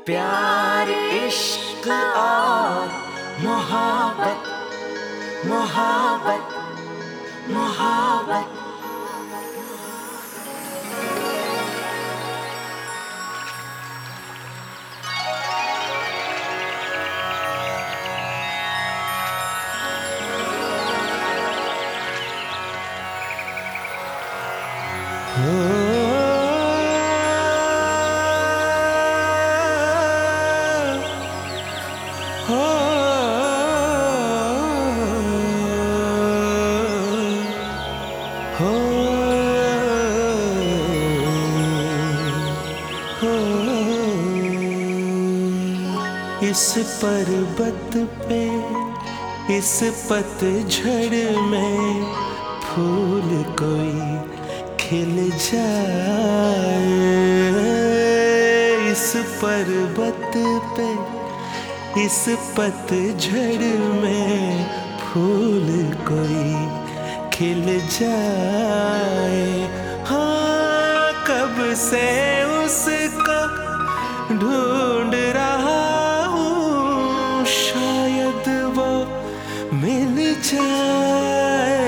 प्यार इश्क और मोहब्बत मोहब्बत मोहब्बत। इस पर्वत पे इस पतझड़ में फूल कोई खिल जाए। इस पर्वत पे इस पतझड़ में फूल कोई खिल जाए। हाँ, कब से उसका ढूंढ रहा हूँ, शायद वो मिल जाए,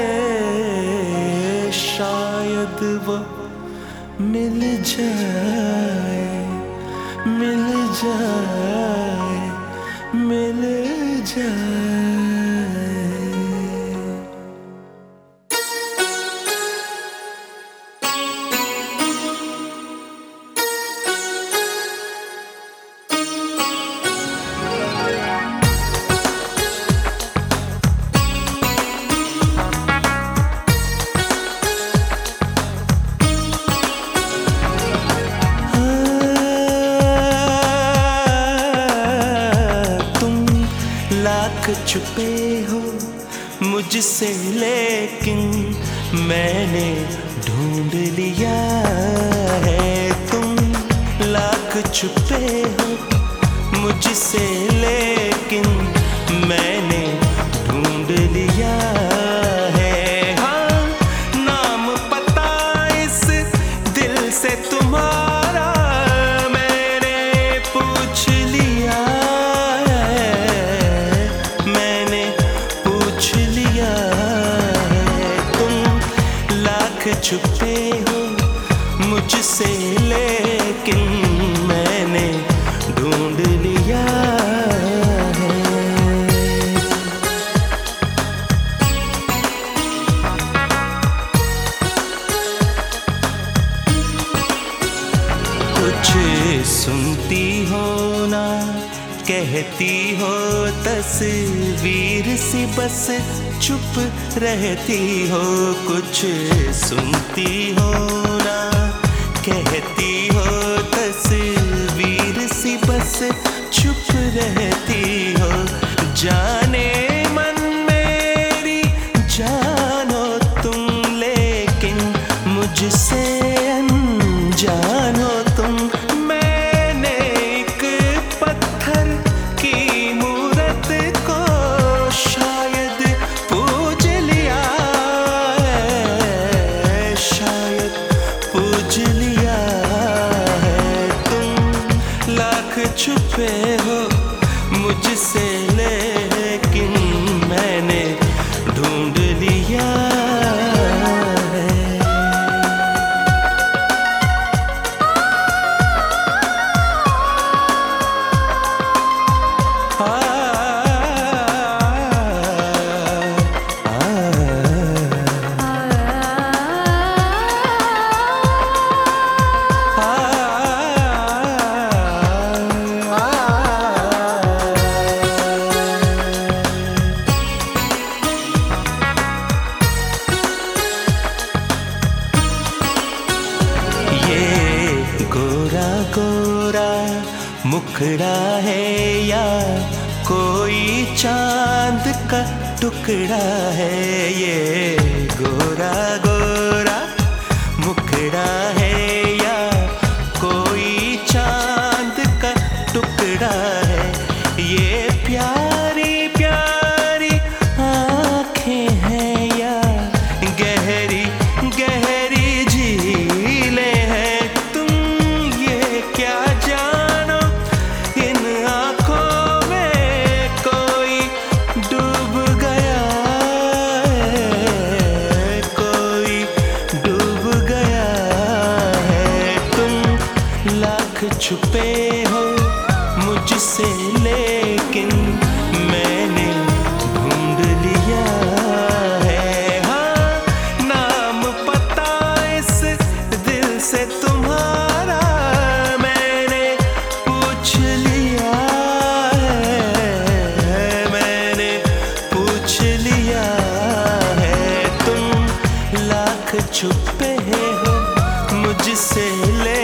शायद वो मिल जाए, मिल जाए, मिल जाए। छुपे हो मुझसे लेकिन मैंने ढूंढ लिया है। तुम लाख छुपे हो मुझसे लेकिन मैंने ढूंढ लिया है। हाँ, नाम पता इस दिल से तुम्हारा मैंने पूछ लिया, छुपे हो मुझसे लेकिन मैंने ढूंढ लिया है। कुछ सुनती हो ना कहती हो तस्वीर सी बस चुप रहती हो। कुछ सुनती हो ना कहती हो तस्वीर सी बस चुप रहती हो। जाने मन मेरी जानो तुम लेकिन मुझसे अनजान हो तुम। मैंने एक पत्थर की मूरत को शायद पूज लिया है, शायद पूज लिया है। तुम लाख छुपे हो मुझसे लेकिन मैंने ढूंढ लिया है। गोरा गोरा मुखड़ा है या कोई चांद का टुकड़ा है। ये गोरा गोरा मुखड़ा है या कोई चांद का टुकड़ा है। ये प्यारी प्यारी आँखें हैं या गहरी गहरी झीलें हैं। तुम ये क्या जानो छुपे हो मुझसे, लेकिन मैंने ढूंढ लिया है। हाँ, नाम पता इस दिल से तुम्हारा मैंने पूछ लिया है, मैंने पूछ लिया है। तुम लाख छुपे हो मुझसे,